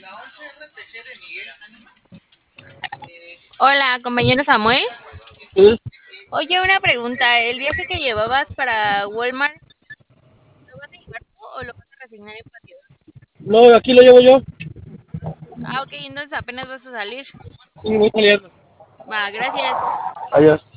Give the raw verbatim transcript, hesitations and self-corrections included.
Hola, compañero Samuel. Sí. Oye, una pregunta. ¿El viaje que llevabas para Walmart lo vas a llevar tú o lo vas a resignar en patio? No, aquí lo llevo yo. Ah, ok, entonces apenas vas a salir. Sí, voy saliendo. Va, gracias. Adiós.